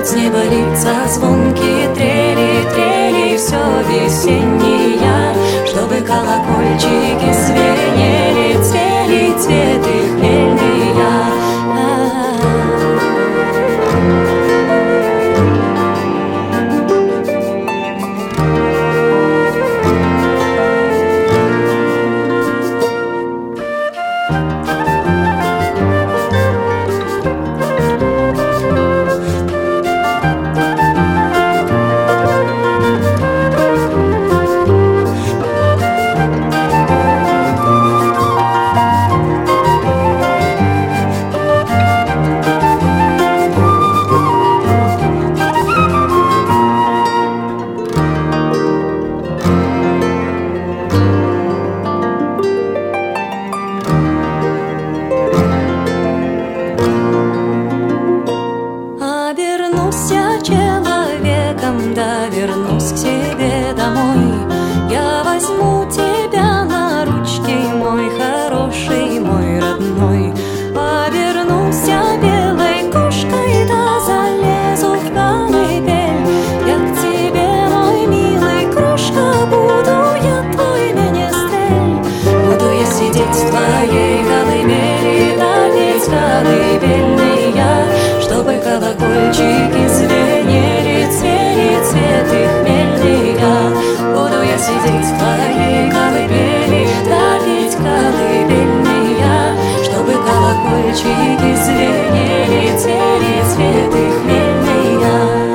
Падают с неба лица, звонкие трели, трели, все весеннее, чтобы колокольчики звенели, цвели цветы хмельные. Да, вернусь к себе домой. Я возьму тебя на ручки, мой хороший, мой родной. Обернусь я белой кошкой, да залезу в колыбель. Я к тебе, мой милый крошка, буду я твой менестрель. Буду я сидеть в твоей колыбели, да петь колыбельные, чтобы колокольчики звенели, цветы хмельные. Буду я сидеть в твоей колыбели, да петь колыбельные, чтобы колокольчики звенели, цветы хмельные.